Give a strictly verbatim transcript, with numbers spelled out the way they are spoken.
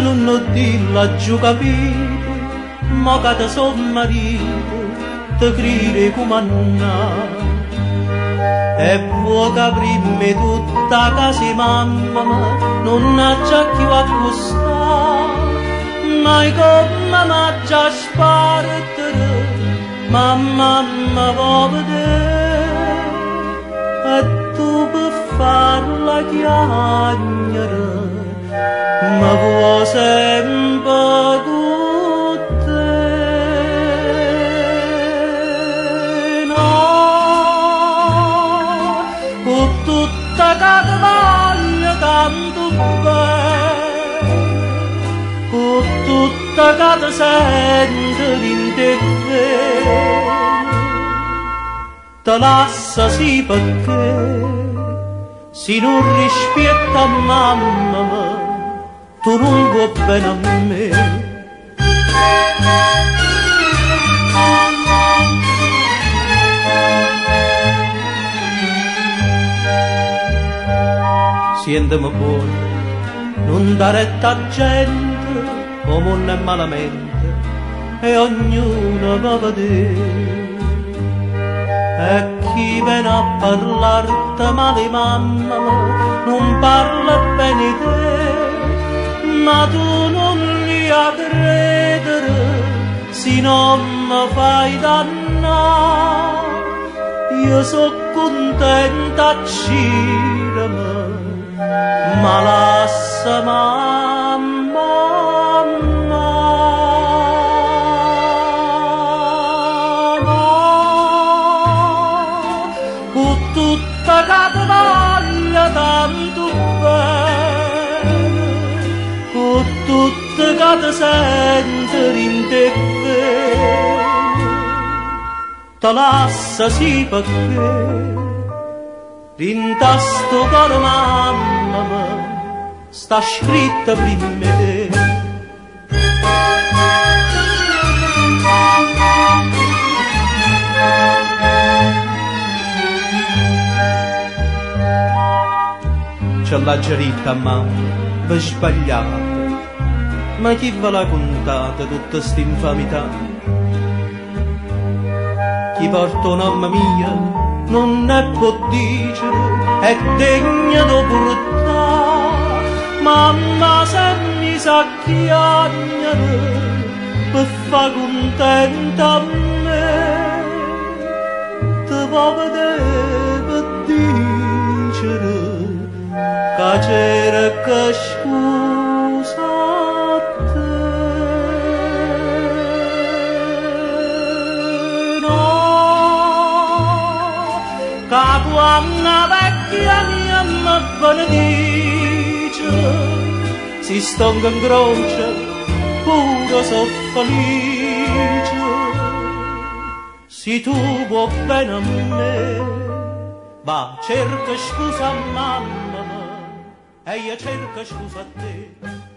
non ho di laggiù capito, ma che te son marito, te crede come annà. E può capirmi tutta casa mamma, non ha già chi va a costare, mai come ma già spartere, mamma mi vuoi vedere, e tu per farla chiagnere, ma vuoi sempre con te, no, con tutta che ti voglio tanto bene, con tutta che ti sento in te, te lascia sì perché, se non rispetta mamma, tu non vuoi bene a me. Sientami buono, non dare retta a gente, come non è malamente, e ognuno va a vedere. E chi viene a parlarti male mamma, non parla bene di te, ma tu non li a credere, se non mi fai dannare. Io so contenta a cirami, ma lascia mamma, con tutta che ti voglio tanto bene, con tutta che ti sento in te, te lascia sì perché, d'intasto caro mamma, sta scritta prima di te. C'è la geritta mamma, vi sbagliate, ma chi ve l'ha contata tutta st'infamità? Chi porta una mamma mia non ne può dire, è degna di portare, mamma se mi sa chiagnere, per fa contenta a me, te va vedere per dicere, che c'era che scusa a te, no, che quando vecchia mia mi benedice, si stonga in croce, pure so felice, se tu vuoi bene a me, va cerca scusa a mamma, e io cerco scusa a te.